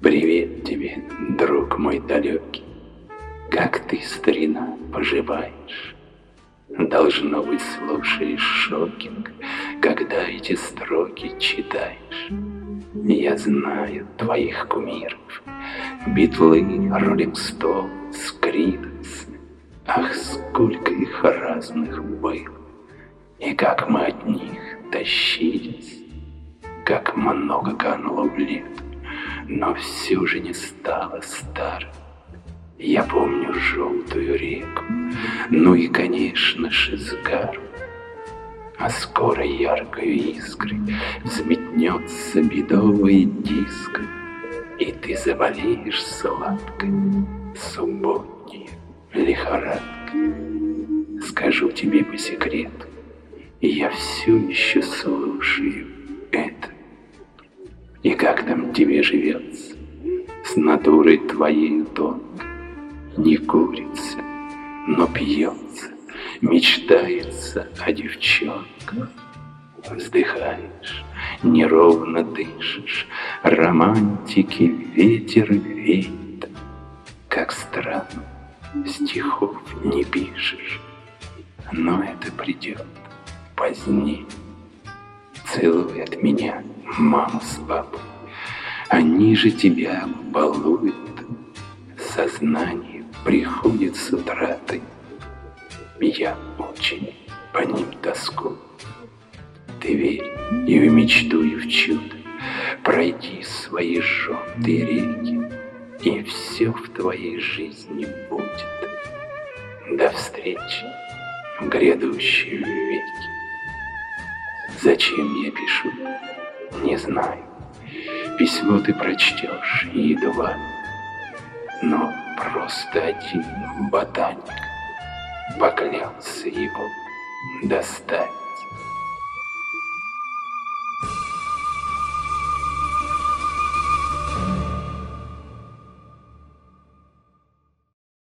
Привет тебе, друг мой далекий. Как ты, старина, поживаешь? Должно быть, слушаешь шокинг, когда эти строки читаешь. Я знаю твоих кумиров: Битлы, Роллинг Стоунс, Криденс. Ах, сколько их разных было, и как мы от них тащились, как много кануло в лет, но все же не стало старым. Я помню желтую реку, ну и, конечно, Шизгару. А скоро яркою искрой взметнется бедовый диск, и ты заболеешь сладкой субботней лихорадкой. Скажу тебе по секрету, я все еще слушаю это. И как там тебе живется с натурой твоей тонкой? Не курится, но пьется, мечтается о девчонках. Вздыхаешь, неровно дышишь, романтики ветер веет. Как странно, стихов не пишешь, но это придет позднее. Целуй от меня маму с папой, они же тебя балуют. Сознание приходит с утратой, я очень по ним тоскую. Ты верь и в мечту, и в чудо, пройди свои желтые реки, и все в твоей жизни будет. До встречи в грядущем веке. Зачем я пишу, не знаю. Письмо ты прочтешь едва, но просто один ботаник поклялся его доставить.